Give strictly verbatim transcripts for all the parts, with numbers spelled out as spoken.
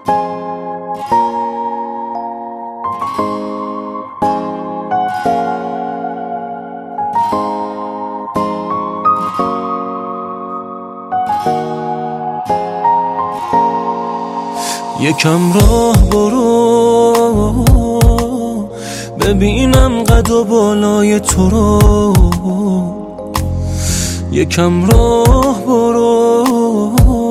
یکم راه برو ببینم قد و بالای تو رو، یکم راه برو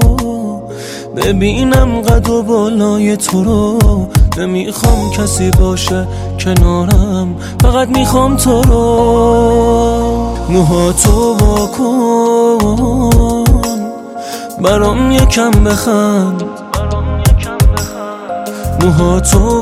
ببینم قد و بالای تو رو. نمیخوام کسی باشه کنارم، فقط میخوام تو رو. موهاتو واکن برام یکم بخند، موهاتو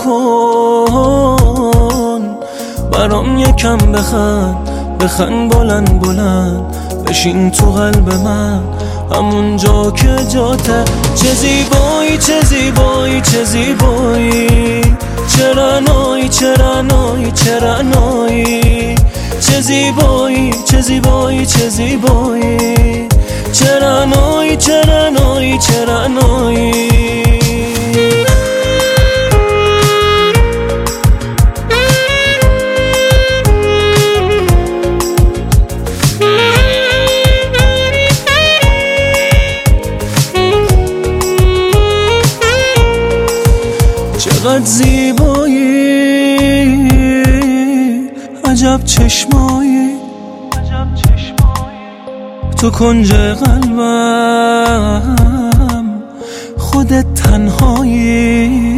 واکن برام یکم بخند، بخند بلند بلند بشین تو قلب من، همون جا که جاته. چه زیبایی چه زیبایی چه زیبایی، چه رعنایی چه رعنایی چه رعنایی، چه زیبایی چه زیبایی چه زیبایی، چه رعنایی چه رعنایی چه رعنایی. چقدر زیبایی، عجب چشمایی، تو کنج قلبم خودت تنهایی،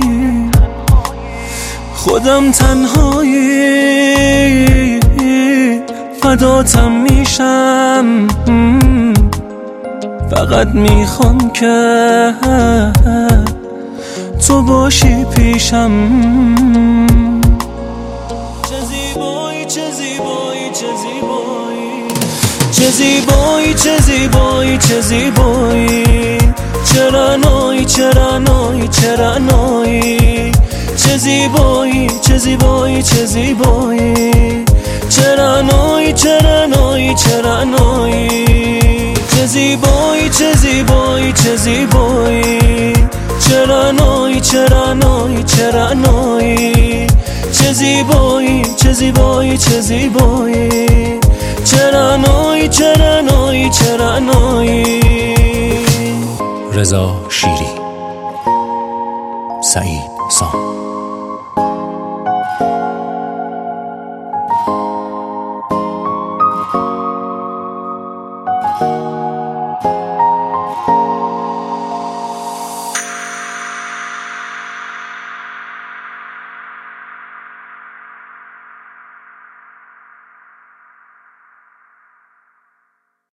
خودم تنهایی، فداتم میشم، فقط میخوام که تو باشی پیشم. چه زیبایی چه زیبایی چه زیبایی، چه زیبایی چه زیبایی چه زیبایی، چه رعنایی چه رعنایی چه رعنایی، چه زیبایی چه زیبایی چه زیبایی، چه رعنایی چه رعنایی چه رعنایی، چه زیبایی چه زیبایی چه زیبایی، چه رعنایی چه رعنایی چه رعنایی، چه زیبایی چه زیبایی چه زیبایی، چه رعنایی چه رعنایی چه رعنایی. رضا شیری، سعید سام.